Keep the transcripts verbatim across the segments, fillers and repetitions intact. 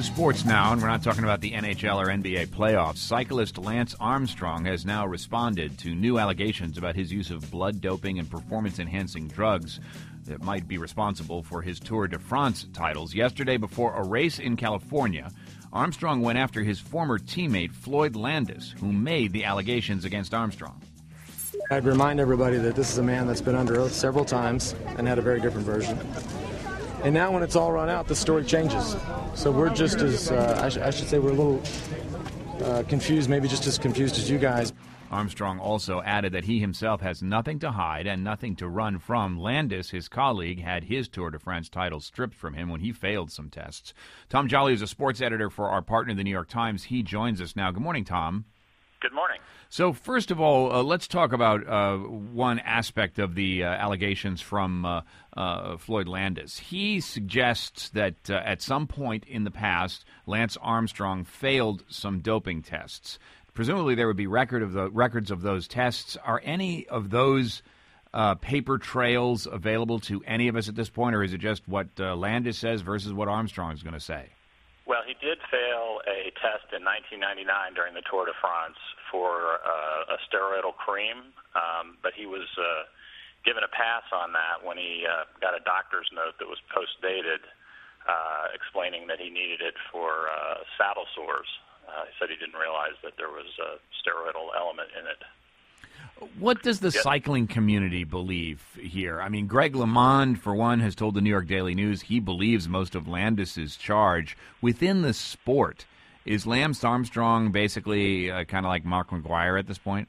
to sports now, and we're not talking about the N H L or N B A playoffs. Cyclist Lance Armstrong has now responded to new allegations about his use of blood doping and performance-enhancing drugs that might be responsible for his Tour de France titles. Yesterday, before a race in California, Armstrong went after his former teammate Floyd Landis, who made the allegations against Armstrong. I'd remind everybody that this is a man that's been under oath several times and had a very different version. And now when it's all run out, the story changes. So we're just as, uh, I, sh- I should say we're a little uh, confused, maybe just as confused as you guys. Armstrong also added that he himself has nothing to hide and nothing to run from. Landis, his colleague, had his Tour de France title stripped from him when he failed some tests. Tom Jolly is a sports editor for our partner, the New York Times. He joins us now. Good morning, Tom. Good morning. So first of all, uh, let's talk about uh, one aspect of the uh, allegations from uh, uh, Floyd Landis. He suggests that uh, at some point in the past, Lance Armstrong failed some doping tests. Presumably there would be record of the records of those tests. Are any of those uh, paper trails available to any of us at this point, or is it just what uh, Landis says versus what Armstrong is going to say? Well, he did fail a test in nineteen ninety-nine during the Tour de France for uh, a steroidal cream, um, but he was uh, given a pass on that when he uh, got a doctor's note that was post-dated uh, explaining that he needed it for uh, saddle sores. Uh, he said he didn't realize that there was a steroidal element in it. What does the Yes. cycling community believe here? I mean, Greg LeMond, for one, has told the New York Daily News he believes most of Landis's charge. Within the sport, is Lance Armstrong basically uh, kind of like Mark McGuire at this point?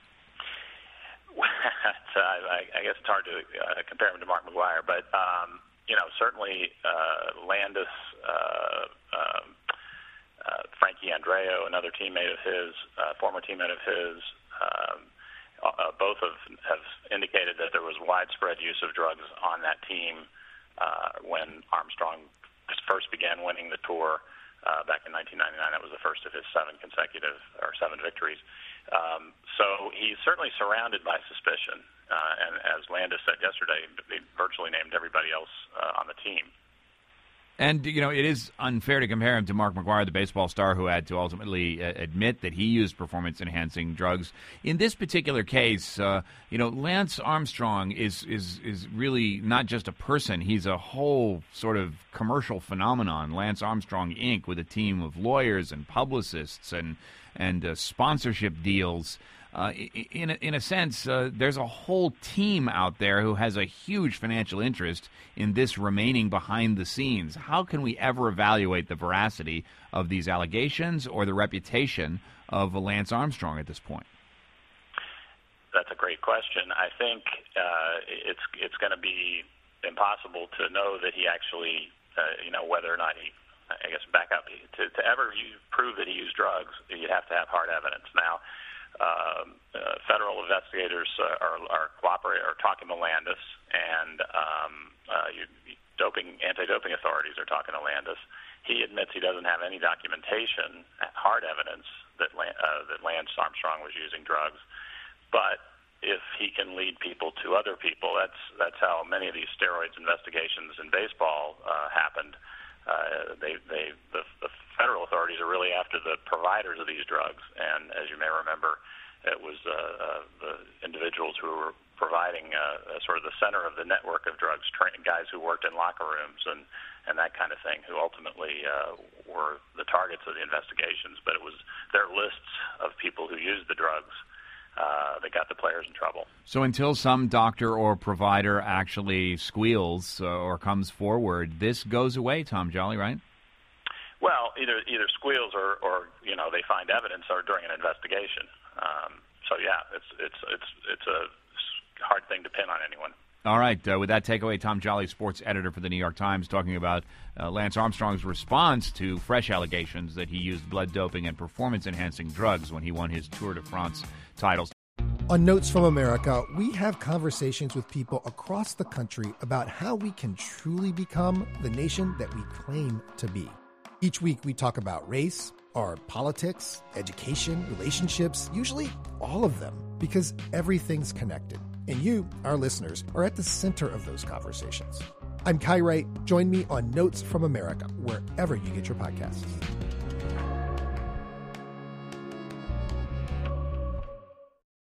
So I, I guess it's hard to uh, compare him to Mark McGuire, but um, you know, certainly uh, Landis, uh, uh, uh, Frankie Andreo, another teammate of his, uh, former teammate of his. Um, Uh, both have, have indicated that there was widespread use of drugs on that team uh, when Armstrong first began winning the Tour uh, back in nineteen ninety-nine. That was the first of his seven consecutive, or seven victories. Um, so he's certainly surrounded by suspicion. Uh, and as Landis said yesterday, they virtually named everybody else uh, on the team. And, you know, it is unfair to compare him to Mark McGuire, the baseball star who had to ultimately uh, admit that he used performance-enhancing drugs. In this particular case, uh, you know, Lance Armstrong is, is, is really not just a person. He's a whole sort of commercial phenomenon, Lance Armstrong, Incorporated, with a team of lawyers and publicists and, and uh, sponsorship deals. Uh, in, a, in a sense, uh, there's a whole team out there who has a huge financial interest in this remaining behind the scenes. How can we ever evaluate the veracity of these allegations or the reputation of Lance Armstrong at this point? That's a great question. I think uh, it's it's going to be impossible to know that he actually, uh, you know, whether or not he, I guess, back up to, to ever use, prove that he used drugs. You'd have to have hard evidence. Now, Um, uh, federal investigators uh, are, are cooperating, are talking to Landis, and um, uh, you, doping anti-doping authorities are talking to Landis. He admits he doesn't have any documentation, hard evidence that uh, that Lance Armstrong was using drugs. But if he can lead people to other people, that's that's how many of these steroids investigations in baseball uh, happened. Uh, they, they, the, the federal authorities are really after the providers of these drugs, and as you may remember, it was uh, uh, the individuals who were providing uh, uh, sort of the center of the network of drugs, tra- guys who worked in locker rooms and, and that kind of thing, who ultimately uh, were the targets of the investigations. But it was their lists of people who used the drugs Uh, that got the players in trouble. So until some doctor or provider actually squeals uh, or comes forward, this goes away, Tom Jolly, right? Well, either either squeals or, or you know, they find evidence or during an investigation. Um, so yeah, it's it's it's it's a hard thing to pin on anyone. All right. Uh, with that takeaway, Tom Jolly, sports editor for the New York Times, talking about uh, Lance Armstrong's response to fresh allegations that he used blood doping and performance-enhancing drugs when he won his Tour de France titles. On Notes from America, we have conversations with people across the country about how we can truly become the nation that we claim to be. Each week, we talk about race, our politics, education, relationships, usually all of them, because everything's connected. And you, our listeners, are at the center of those conversations. I'm Kai Wright. Join me on Notes from America, wherever you get your podcasts.